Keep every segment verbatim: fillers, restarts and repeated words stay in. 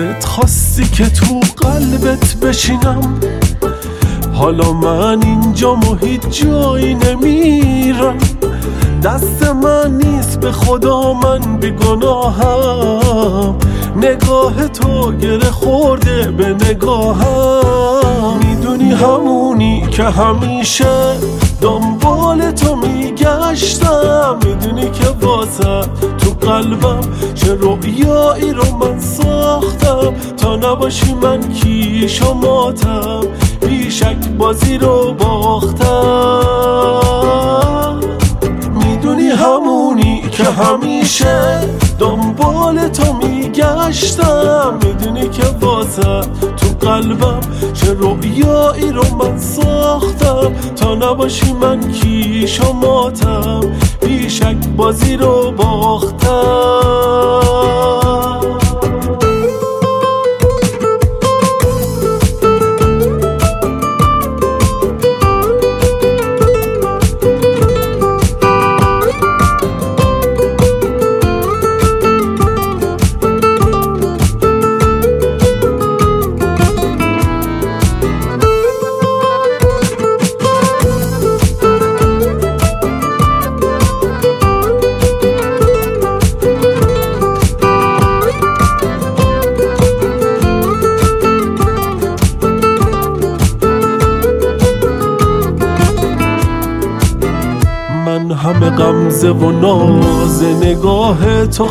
خودت خواستی که تو قلبت بشینم، حالا من اینجا و هیچ جایی نمیرم. دست من نیست به خدا من بیگناهم، نگاه تو گره خورده به نگاهم. میدونی همونی که همیشه دنبال تو میگشتم، میدونی که واسه تو قلبم چه رویایی رو من ساختم. تا نباشی من کیش و ماتم، بیشک بازی رو باختم. میدونی همونی که همیشه دنبال تو میگشتم، میدونی که واسه تو قلبم چه رویایی رو من ساختم. تا نباشی من کیش و ماتم، بیشک بازی رو باختم. من همه غمزه و ناز نگاه تو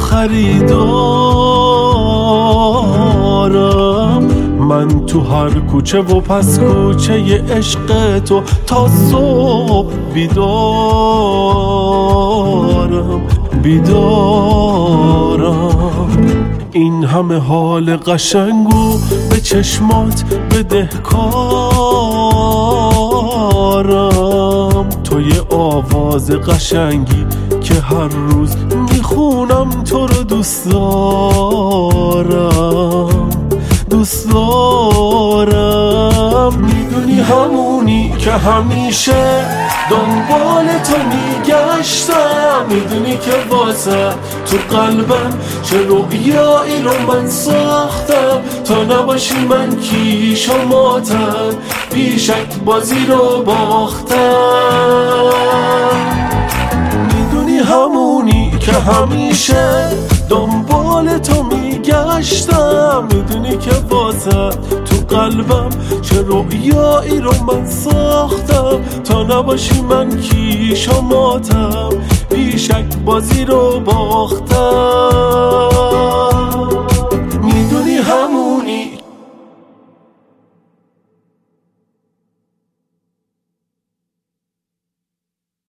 خریدارم، من تو هر کوچه و پس کوچه ی عشق تو تا صبح بیدارم بیدارم. این همه حال قشنگو به چشمات بدهکارم، تو یه آواز قشنگی که هر روز میخونم تو رو دوست دارم دوست دارم. میدونی همونی که همیشه دنبال تو میگشتم، میدونی که واسه تو قلبم چه رویایی رو من ساختم. تا نباشی من کیش و ماتم، بیشک بازی رو باختم. میدونی همونی که همیشه دنبال تو میگشتم، میدونی که واسه تو قلبم چه رویایی رو من ساختم. تا نباشی من کیش و ماتم، بیشک بازی رو باختم.